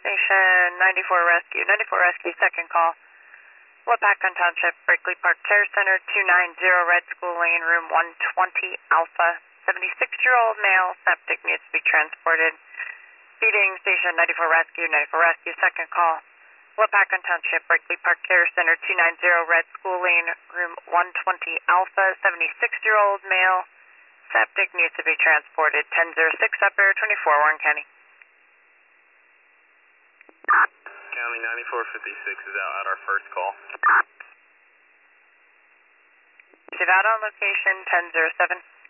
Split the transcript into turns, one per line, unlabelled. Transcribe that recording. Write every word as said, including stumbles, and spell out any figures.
Station ninety-four Rescue, ninety-four Rescue, second call. Wapakon Township, Berkeley Park Care Center, two nine zero Red School Lane, room one twenty Alpha. seventy-six-year-old male, septic needs to be transported. Feeding Station ninety-four Rescue, ninety-four Rescue, second call. Wapakon Township, Berkeley Park Care Center, two nine zero Red School Lane, room one twenty Alpha. seventy-six-year-old male, septic needs to be transported. ten oh six upper, twenty-four Warren County.
County ninety-four fifty-six is out at our first call.
Should out on location ten oh seven.